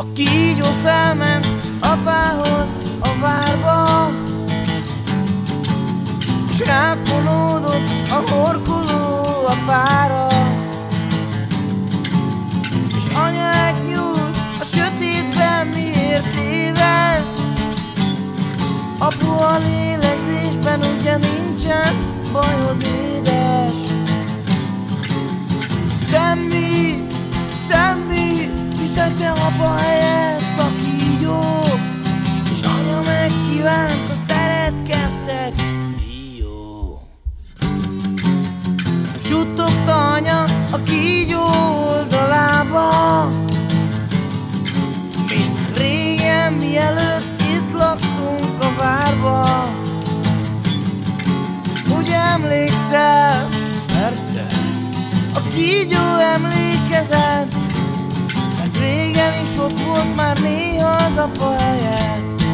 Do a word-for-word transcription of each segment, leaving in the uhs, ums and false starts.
A kígyó felment apához a várba, és ráfonódott a horkoló apára. És anyát nyúl a sötétben, miért téveszt? Apu, a lélegzésben ugye nincsen bajod, édes. Semmi, semmi, sziszegte apa helyett a kígyó, és anya megkívánta, szeretkeztek, jó. Suttogta anya a kígyó oldalába, mint régen, mielőtt itt laktunk a várba. Úgy emlékszel? Persze. A kígyó emlékezett, mert régen is ott volt már néha az apa helyett.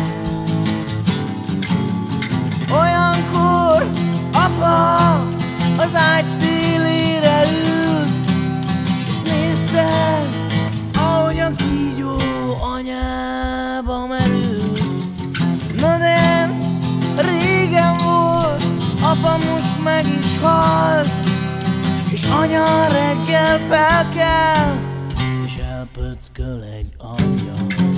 Olyankor apa az ágy szélére ült, és nézte, ahogy a kígyó anyába merült. Na de ez régen volt, apa most meg is halt, és anya reggel felkel, és elpöcköl egy angyal.